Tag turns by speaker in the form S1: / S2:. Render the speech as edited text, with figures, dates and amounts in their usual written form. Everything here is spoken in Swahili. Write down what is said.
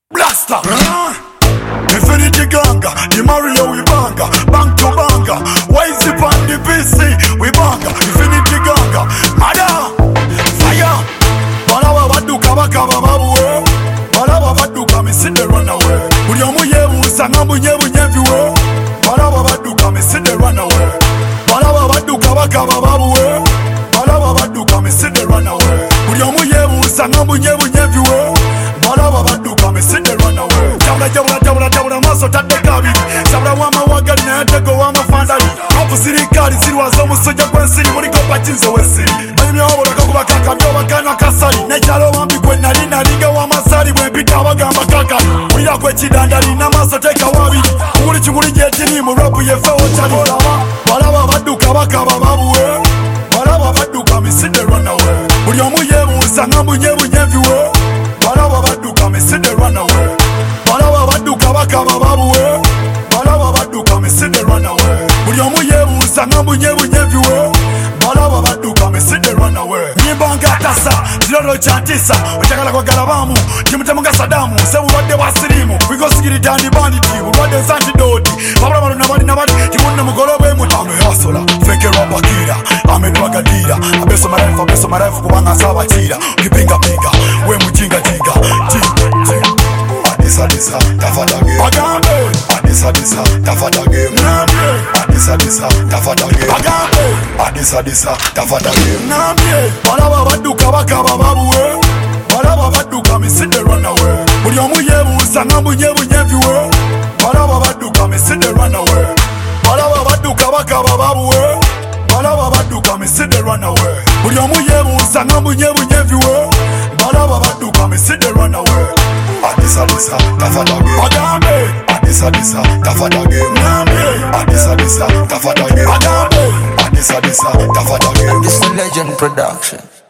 S1: Blaster. Infinity Ganga, the Mario we banga, bang to banga. Why is it on the PC? We banga, Infinity Ganga, Mada, fire. Balawa baduka bakaba babuwe, balawa baduka misinde run away. Uliyomu yebu sangambu nyebu nyeviwe, balawa baduka misinde run away. Balawa baduka bakaba babuwe, balawa baduka misinde run away. Uliyomu yebu sangambu nyebu nyeviwe, balawa baduka misinde run away. Jabula maso tadde kabiri, sabula wama wagali na yatego wama fandali. Hafu sirikali siriwazo musujja gwensiri muliko pachinze wesiri. Mayimi wabulaka kubakaka byobakanywa kasali. Nechalo wambi gwe nali nalinga wamasali bwempita abagamba kaka. Mulira gwe kidandali n'amaaso teka wabiri. Kuguli kiguli gyekiri mu rapu yefe otali. Balaba badduka bakaba babuwe, balaba badduka misinde run away. Buli omu yebuusa nga mbunyeebunyeeviwe, balaba badduka misinde run away. Balaba badduka bakaba babuwe, balaba badduka misinde run away. Buli omu yebuusa nga mbunyeebunyeeviwe, balaba badduka misinde run away. Nyimba nga tasa, kirolo kya ntisa, okyagala kwagala baamu, kimutemuga Sadamu, sebulwadde bwa siriimu, bigosigirita ndi banditi, bulwadde zantidoti, babula baluna bali, kimunne mugolobe muti. Amehasola, feke rapakira, amedwagadira, abeso marefu kubanga asabakira, kipingapinga, we mujingajinga, Adisa, tafata game. Bagambe. Adisa, tafata game. Namye. Adisa, tafata game. Bagambe. Adisa, tafata game. Namye. Balaba badduka bakaba babuwe, balaba badduka misinde run away. Buli omu yebuusa nga mbunyeebunyeeviwe, balaba badduka misinde run away. Balaba badduka bakaba babuwe, balaba badduka misinde run away. Buli omu yebuusa nga mbunyeebunyeeviwe, balaba badduka misinde run away. Adisa, tafata game. Bagambe. Adisa, tafata game. Namye. Adisa, tafata game. Bagambe. Adisa, tafata game.
S2: This is Legend Production.